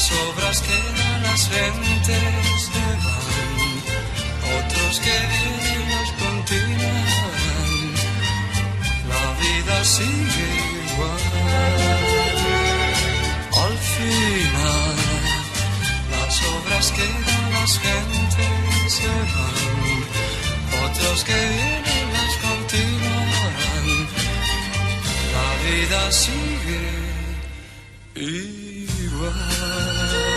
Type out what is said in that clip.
obras quedan, las gentes se van, otros que vienen los continúan, la vida sigue igual. Al final, las obras quedan, las gentes se van, otros que vienen las continúan, la vida sigue igual.